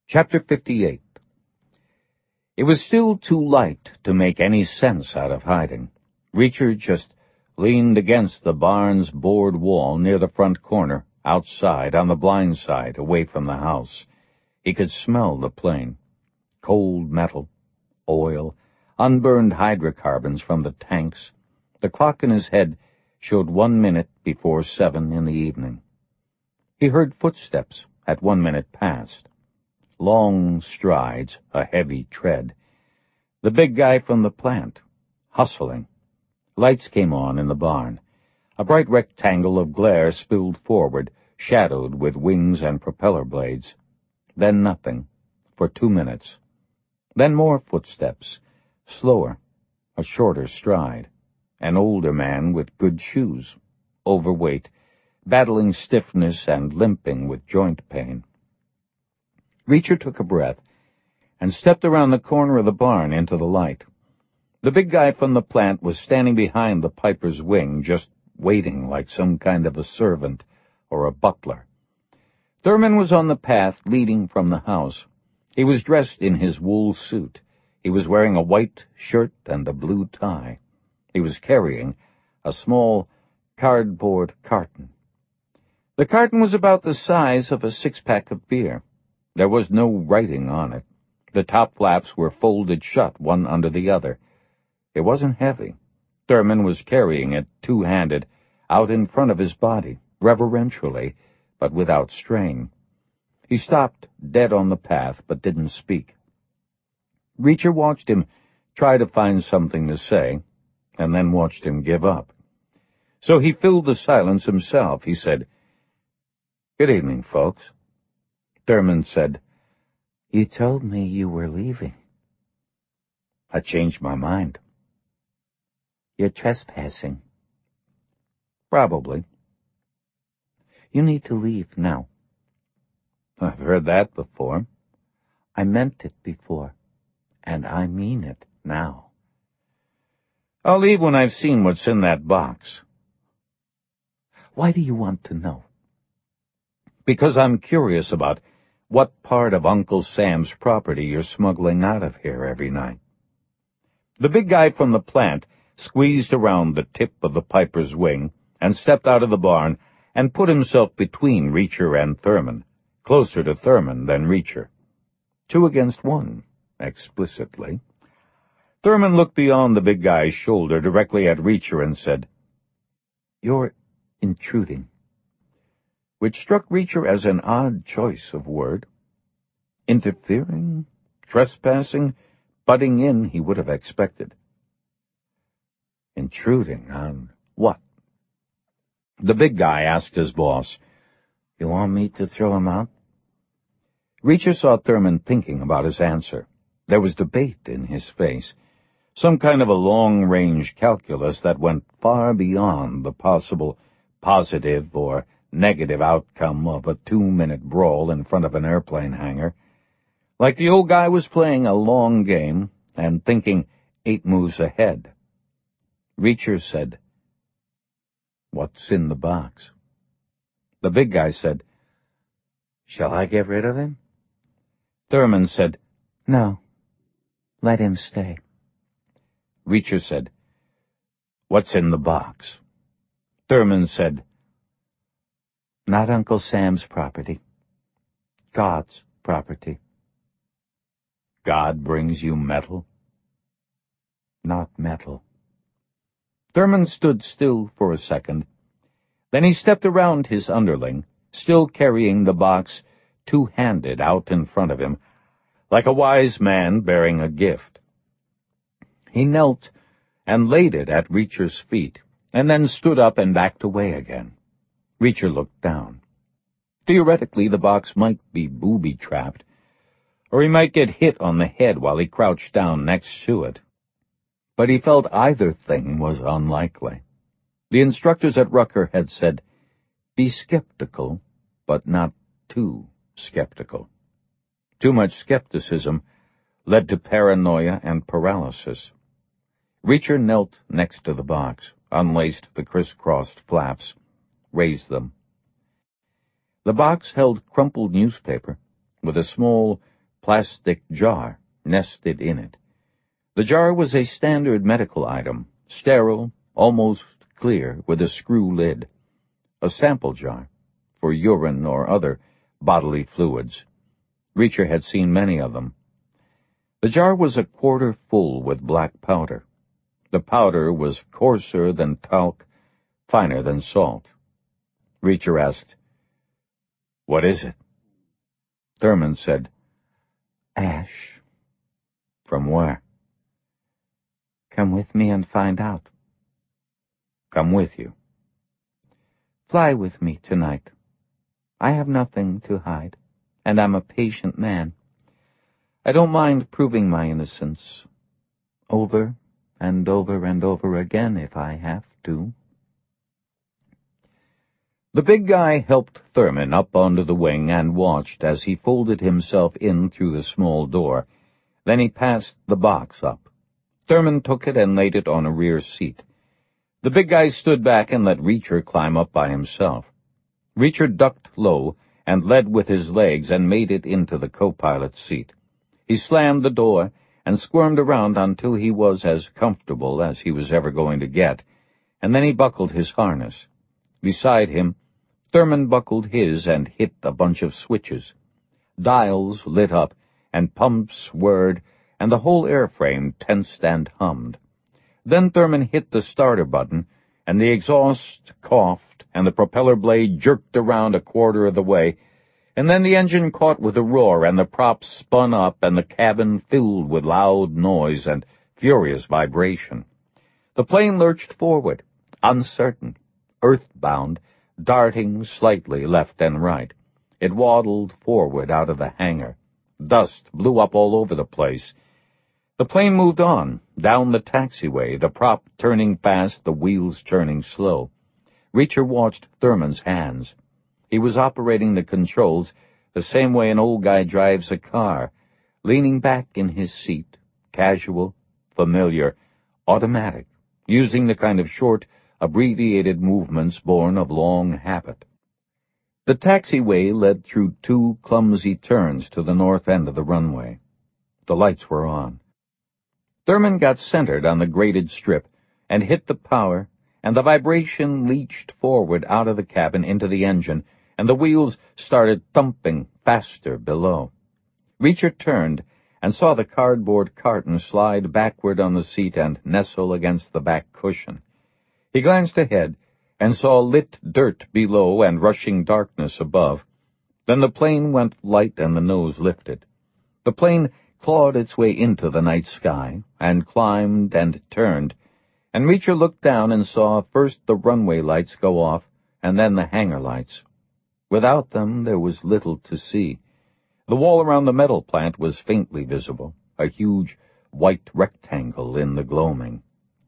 Chapter 58. It was still too light to make any sense out of hiding. Reacher just leaned against the barn's board wall near the front corner, outside, on the blind side, away from the house. He could smell the plane. Cold metal, oil, unburned hydrocarbons from the tanks. The clock in his head showed 1 minute before 7 in the evening. He heard footsteps at 1 minute past. Long strides, a heavy tread. The big guy from the plant, hustling. Lights came on in the barn. A bright rectangle of glare spilled forward, shadowed with wings and propeller blades. Then nothing, for 2 minutes. Then more footsteps, slower, a shorter stride. An older man with good shoes, overweight, battling stiffness and limping with joint pain. Reacher took a breath and stepped around the corner of the barn into the light. The big guy from the plant was standing behind the piper's wing, just waiting like some kind of a servant or a butler. Thurman was on the path leading from the house. He was dressed in his wool suit. He was wearing a white shirt and a blue tie. He was carrying a small cardboard carton. The carton was about the size of a 6-pack of beer. There was no writing on it. The top flaps were folded shut, one under the other. It wasn't heavy. Thurman was carrying it, two-handed, out in front of his body, reverentially, but without strain. He stopped dead on the path, but didn't speak. Reacher watched him try to find something to say, and then watched him give up. So he filled the silence himself. He said, "Good evening, folks." Thurman said, "You told me you were leaving." "I changed my mind." "You're trespassing." "Probably." "You need to leave now." "I've heard that before." "I meant it before, and I mean it now." "I'll leave when I've seen what's in that box." "Why do you want to know?" "Because I'm curious about what part of Uncle Sam's property you're smuggling out of here every night." The big guy from the plant squeezed around the tip of the piper's wing and stepped out of the barn and put himself between Reacher and Thurman, closer to Thurman than Reacher. 2 against 1, explicitly. Thurman looked beyond the big guy's shoulder directly at Reacher and said, "You're intruding," which struck Reacher as an odd choice of word. Interfering, trespassing, butting in he would have expected. Intruding on what? The big guy asked his boss, "You want me to throw him out?" Reacher saw Thurman thinking about his answer. There was debate in his face, some kind of a long-range calculus that went far beyond the possible positive or negative outcome of a 2-minute brawl in front of an airplane hangar. Like the old guy was playing a long game and thinking 8 moves ahead. Reacher said, "What's in the box?" The big guy said, "Shall I get rid of him?" Thurman said, "No, let him stay." Reacher said, "What's in the box?" Thurman said, "Not Uncle Sam's property. God's property." "God brings you metal?" "Not metal." Thurman stood still for a second. Then he stepped around his underling, still carrying the box two-handed out in front of him, like a wise man bearing a gift. He knelt and laid it at Reacher's feet, and then stood up and backed away again. Reacher looked down. Theoretically, the box might be booby-trapped, or he might get hit on the head while he crouched down next to it. But he felt either thing was unlikely. The instructors at Rucker had said, "Be skeptical, but not too skeptical." Too much skepticism led to paranoia and paralysis. Reacher knelt next to the box, unlaced the crisscrossed flaps, raised them. The box held crumpled newspaper with a small plastic jar nested in it. The jar was a standard medical item, sterile, almost clear, with a screw lid. A sample jar, for urine or other bodily fluids. Reacher had seen many of them. The jar was a quarter full with black powder. The powder was coarser than talc, finer than salt. Reacher asked, "What is it?" Thurman said, "Ash." "From where?" "Come with me and find out." "Come with you." "Fly with me tonight. I have nothing to hide, and I'm a patient man. I don't mind proving my innocence, over and over and over again if I have to." The big guy helped Thurman up onto the wing and watched as he folded himself in through the small door. Then he passed the box up. Thurman took it and laid it on a rear seat. The big guy stood back and let Reacher climb up by himself. Reacher ducked low and led with his legs and made it into the co-pilot's seat. He slammed the door and squirmed around until he was as comfortable as he was ever going to get, and then he buckled his harness. Beside him, Thurman buckled his and hit a bunch of switches. Dials lit up, and pumps whirred, and the whole airframe tensed and hummed. Then Thurman hit the starter button, and the exhaust coughed, and the propeller blade jerked around a quarter of the way, and then the engine caught with a roar, and the props spun up, and the cabin filled with loud noise and furious vibration. The plane lurched forward, uncertain, earthbound, darting slightly left and right. It waddled forward out of the hangar. Dust blew up all over the place. The plane moved on, down the taxiway, the prop turning fast, the wheels turning slow. Reacher watched Thurman's hands. He was operating the controls the same way an old guy drives a car, leaning back in his seat, casual, familiar, automatic, using the kind of short, abbreviated movements born of long habit. The taxiway led through two clumsy turns to the north end of the runway. The lights were on. Thurman got centered on the graded strip and hit the power, and the vibration leached forward out of the cabin into the engine, and the wheels started thumping faster below. Reacher turned and saw the cardboard carton slide backward on the seat and nestle against the back cushion. He glanced ahead and saw lit dirt below and rushing darkness above. Then the plane went light and the nose lifted. The plane clawed its way into the night sky and climbed and turned, and Reacher looked down and saw first the runway lights go off and then the hangar lights. Without them there was little to see. The wall around the metal plant was faintly visible, a huge white rectangle in the gloaming.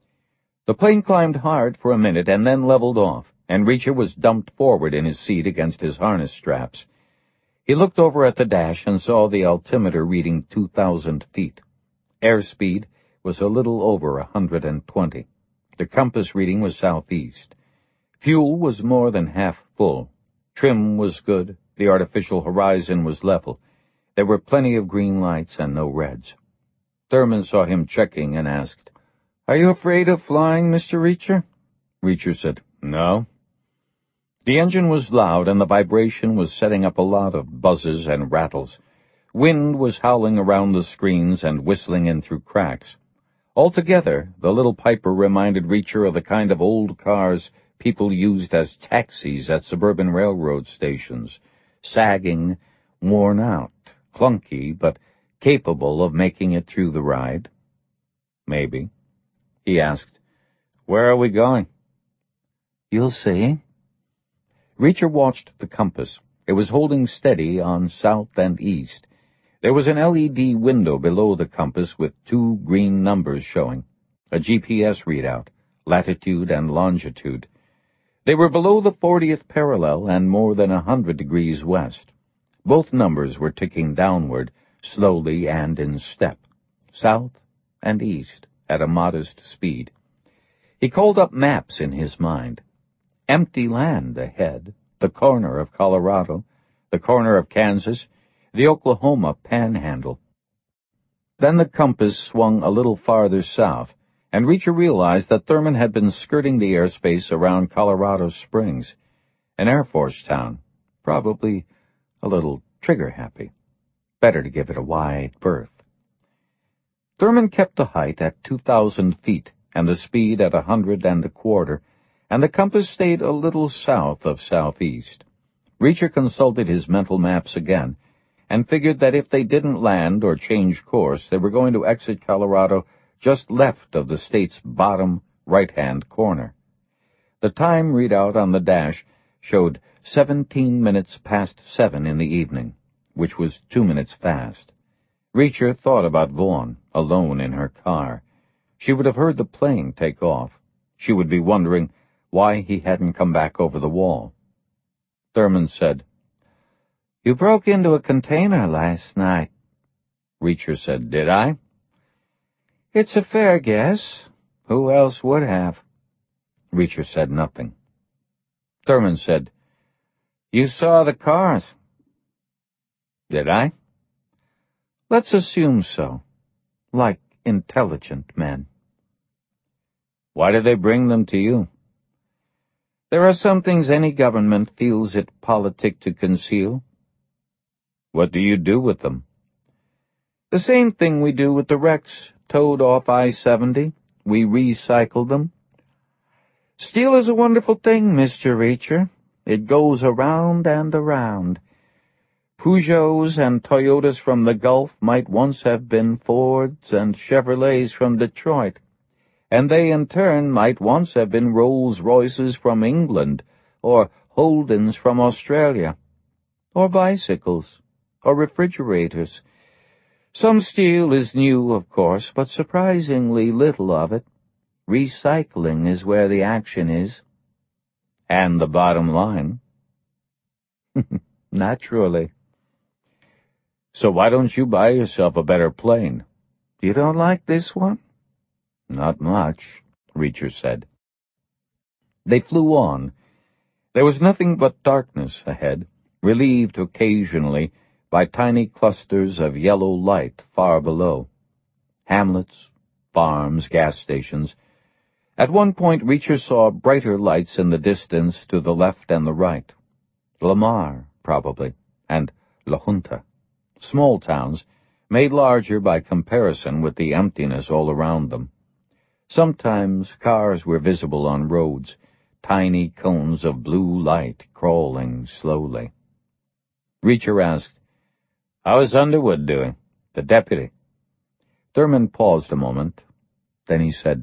The plane climbed hard for a minute and then leveled off, and Reacher was dumped forward in his seat against his harness straps. He looked over at the dash and saw the altimeter reading 2,000 feet. Airspeed was a little over 120. The compass reading was southeast. Fuel was more than half full. Trim was good. The artificial horizon was level. There were plenty of green lights and no reds. Thurman saw him checking and asked, "Are you afraid of flying, Mr. Reacher?" Reacher said, "No." The engine was loud, and the vibration was setting up a lot of buzzes and rattles. Wind was howling around the screens and whistling in through cracks. Altogether, the little Piper reminded Reacher of the kind of old cars people used as taxis at suburban railroad stations, sagging, worn out, clunky, but capable of making it through the ride. "Maybe." He asked, "Where are we going?" "You'll see." Reacher watched the compass. It was holding steady on south and east. There was an LED window below the compass with two green numbers showing, a GPS readout, latitude and longitude. They were below the 40th parallel and more than 100 degrees west. Both numbers were ticking downward, slowly and in step, south and east, at a modest speed. He called up maps in his mind. Empty land ahead, the corner of Colorado, the corner of Kansas, the Oklahoma Panhandle. Then the compass swung a little farther south, and Reacher realized that Thurman had been skirting the airspace around Colorado Springs, an Air Force town, probably a little trigger-happy. Better to give it a wide berth. Thurman kept the height at 2,000 feet and the speed at 100 1/4, and the compass stayed a little south of southeast. Reacher consulted his mental maps again and figured that if they didn't land or change course, they were going to exit Colorado just left of the state's bottom right-hand corner. The time readout on the dash showed 17 minutes past 7 in the evening, which was 2 minutes fast. Reacher thought about Vaughn, alone in her car. She would have heard the plane take off. She would be wondering why he hadn't come back over the wall. Thurman said, "You broke into a container last night." Reacher said, "Did I?" "It's a fair guess. Who else would have?" Reacher said nothing. Thurman said, "You saw the cars." "Did I?" "Let's assume so. Like intelligent men." "Why did they bring them to you?" "There are some things any government feels it politic to conceal." "What do you do with them?" "The same thing we do with the wrecks towed off I-70. We recycle them." "Steel is a wonderful thing, Mr. Reacher. It goes around and around. Peugeots and Toyotas from the Gulf might once have been Fords and Chevrolets from Detroit, and they in turn might once have been Rolls-Royces from England, or Holdens from Australia, or bicycles, or refrigerators. Some steel is new, of course, but surprisingly little of it. Recycling is where the action is." "And the bottom line." "Naturally." "So why don't you buy yourself a better plane?" "You don't like this one?" "Not much," Reacher said. They flew on. There was nothing but darkness ahead, relieved occasionally by tiny clusters of yellow light far below. Hamlets, farms, gas stations. At one point Reacher saw brighter lights in the distance to the left and the right. Lamar, probably, and La Junta. Small towns, made larger by comparison with the emptiness all around them. Sometimes cars were visible on roads, tiny cones of blue light crawling slowly. Reacher asked, "How is Underwood doing, the deputy?" Thurman paused a moment. Then he said,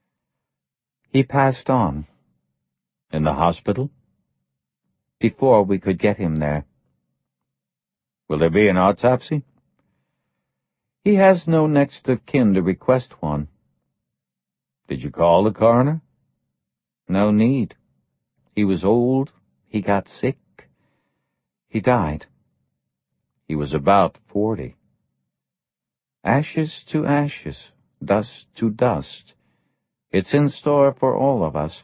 "He passed on." "In the hospital?" "Before we could get him there." "Will there be an autopsy?" "He has no next of kin to request one." "Did you call the coroner?" "No need. He was old, he got sick, he died." "He was about 40. "Ashes to ashes, dust to dust. It's in store for all of us."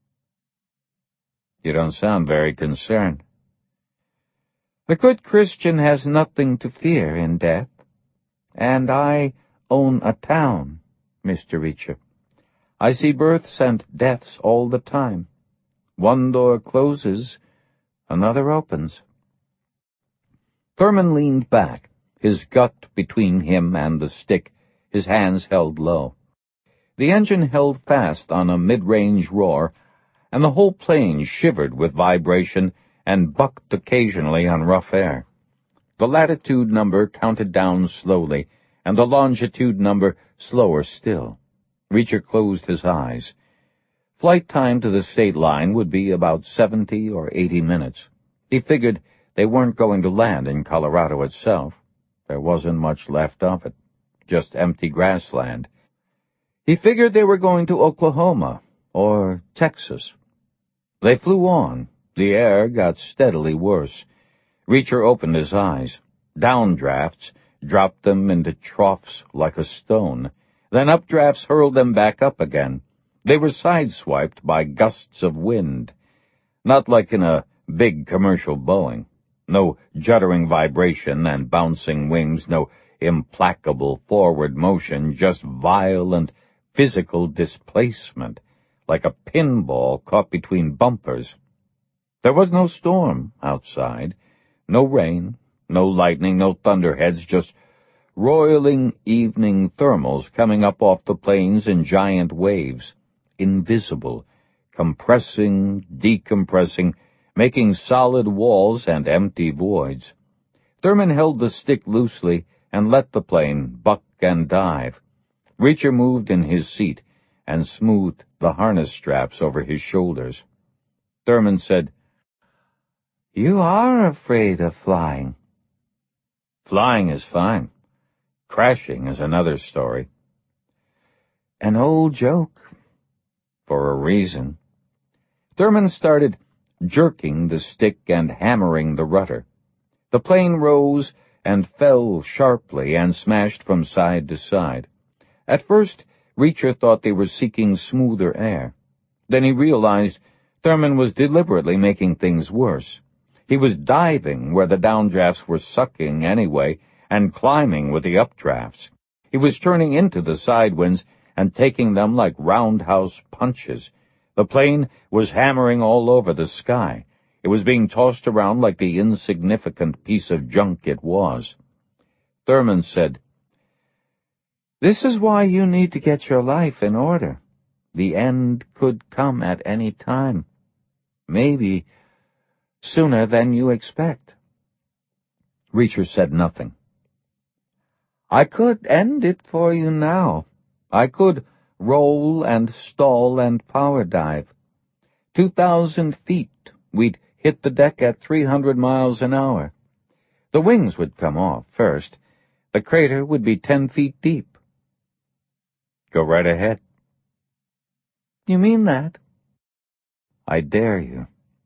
"You don't sound very concerned." "The good Christian has nothing to fear in death. And I own a town, Mr. Reacher. I see births and deaths all the time. One door closes, another opens." Thurman leaned back, his gut between him and the stick, his hands held low. The engine held fast on a mid-range roar, and the whole plane shivered with vibration and bucked occasionally on rough air. The latitude number counted down slowly, and the longitude number slower still. Reacher closed his eyes. Flight time to the state line would be about 70 or 80 minutes. He figured they weren't going to land in Colorado itself. There wasn't much left of it, just empty grassland. He figured they were going to Oklahoma or Texas. They flew on. The air got steadily worse. Reacher opened his eyes. Downdrafts dropped them into troughs like a stone. Then updrafts hurled them back up again. They were sideswiped by gusts of wind, not like in a big commercial Boeing. No juddering vibration and bouncing wings, no implacable forward motion, just violent physical displacement, like a pinball caught between bumpers. There was no storm outside, no rain, no lightning, no thunderheads, just roiling evening thermals coming up off the plains in giant waves, invisible, compressing, decompressing, making solid walls and empty voids. Thurman held the stick loosely and let the plane buck and dive. Reacher moved in his seat and smoothed the harness straps over his shoulders. Thurman said, "You are afraid of flying." "Flying is fine. Crashing is another story." "An old joke." "For a reason." Thurman started jerking the stick and hammering the rudder. The plane rose and fell sharply and smashed from side to side. At first, Reacher thought they were seeking smoother air. Then he realized Thurman was deliberately making things worse. He was diving where the downdrafts were sucking anyway and climbing with the updrafts. He was turning into the side winds and taking them like roundhouse punches. The plane was hammering all over the sky. It was being tossed around like the insignificant piece of junk it was. Thurman said, "This is why you need to get your life in order. The end could come at any time. Maybe sooner than you expect." Reacher said nothing. "I could end it for you now. I could roll and stall and power dive. 2,000 feet, we'd hit the deck at 300 miles an hour. The wings would come off first. The crater would be 10 feet deep." "Go right ahead." "You mean that?" "I dare you."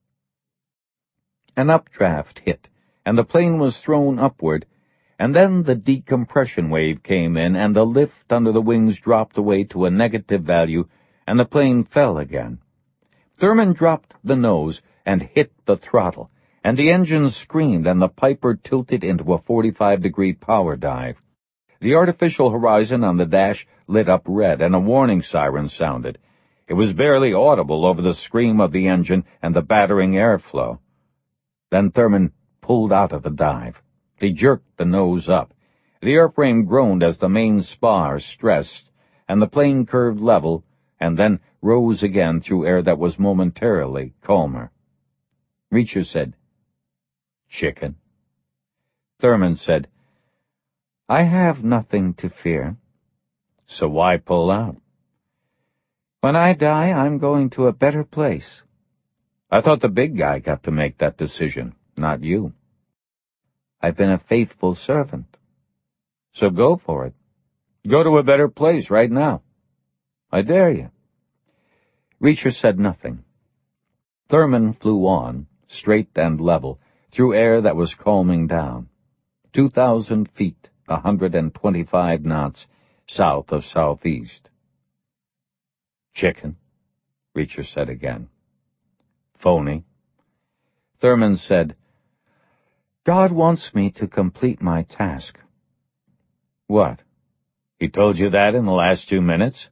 An updraft hit, and the plane was thrown upward, and then the decompression wave came in, and the lift under the wings dropped away to a negative value, and the plane fell again. Thurman dropped the nose and hit the throttle, and the engine screamed, and the Piper tilted into a 45-degree power dive. The artificial horizon on the dash lit up red, and a warning siren sounded. It was barely audible over the scream of the engine and the battering airflow. Then Thurman pulled out of the dive. He jerked the nose up. The airframe groaned as the main spar stressed, and the plane curved level, and then rose again through air that was momentarily calmer. Reacher said, "Chicken." Thurman said, "I have nothing to fear." "So why pull out?" "When I die, I'm going to a better place." "I thought the big guy got to make that decision, not you." "I've been a faithful servant." "So go for it. Go to a better place right now. I dare you." Reacher said nothing. Thurman flew on, straight and level, through air that was calming down. 2,000 feet, 125 knots, south of southeast. "Chicken," Reacher said again. "Phony." Thurman said, "God wants me to complete my task." "What? He told you that in the last 2 minutes?"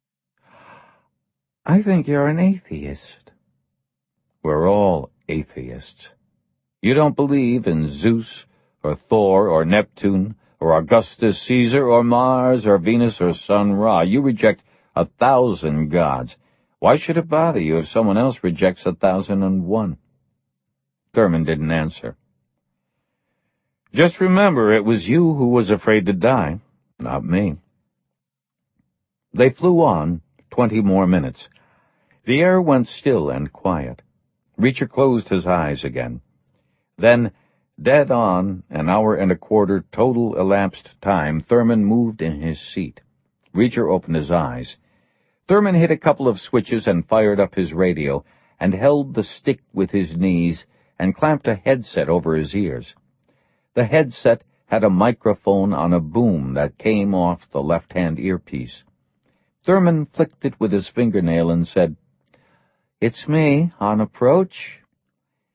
"I think you're an atheist." "We're all atheists. You don't believe in Zeus or Thor or Neptune or Augustus Caesar or Mars or Venus or Sun Ra. You reject 1,000 gods. Why should it bother you if someone else rejects 1,001? Thurman didn't answer. "Just remember, it was you who was afraid to die, not me." They flew on 20 more minutes. The air went still and quiet. Reacher closed his eyes again. Then, dead on, an hour and a quarter total elapsed time, Thurman moved in his seat. Reacher opened his eyes. Thurman hit a couple of switches and fired up his radio, and held the stick with his knees and clamped a headset over his ears. The headset had a microphone on a boom that came off the left-hand earpiece. Thurman flicked it with his fingernail and said, "It's me, on approach."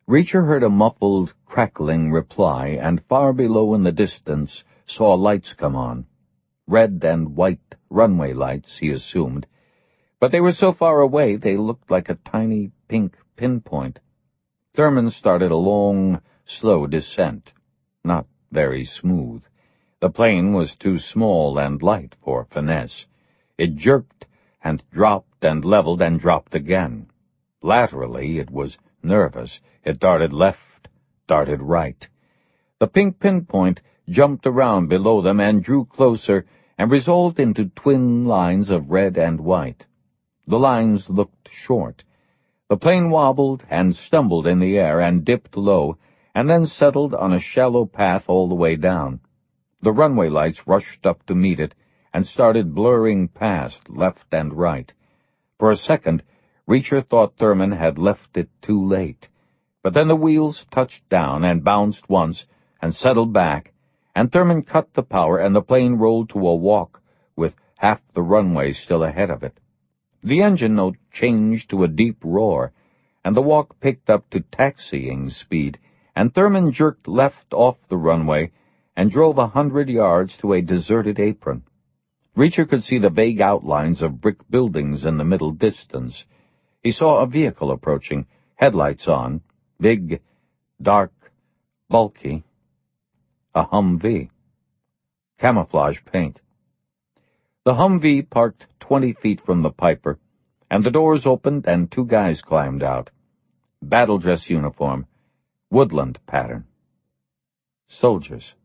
Reacher heard a muffled, crackling reply, and far below in the distance saw lights come on. Red and white runway lights, he assumed, but they were so far away they looked like a tiny pink pinpoint. Thurman started a long, slow descent, not very smooth. The plane was too small and light for finesse. It jerked and dropped and leveled and dropped again. Laterally, it was nervous. It darted left, darted right. The pink pinpoint jumped around below them and drew closer and resolved into twin lines of red and white. The lines looked short. The plane wobbled and stumbled in the air and dipped low, and then settled on a shallow path all the way down. The runway lights rushed up to meet it and started blurring past left and right. For a second, Reacher thought Thurman had left it too late. But then the wheels touched down and bounced once and settled back, and Thurman cut the power and the plane rolled to a walk with half the runway still ahead of it. The engine note changed to a deep roar, and the walk picked up to taxiing speed, and Thurman jerked left off the runway and drove 100 yards to a deserted apron. Reacher could see the vague outlines of brick buildings in the middle distance. He saw a vehicle approaching, headlights on, big, dark, bulky. A Humvee. Camouflage paint. The Humvee parked 20 feet from the Piper, and the doors opened and 2 guys climbed out. Battle dress uniform, woodland pattern. Soldiers.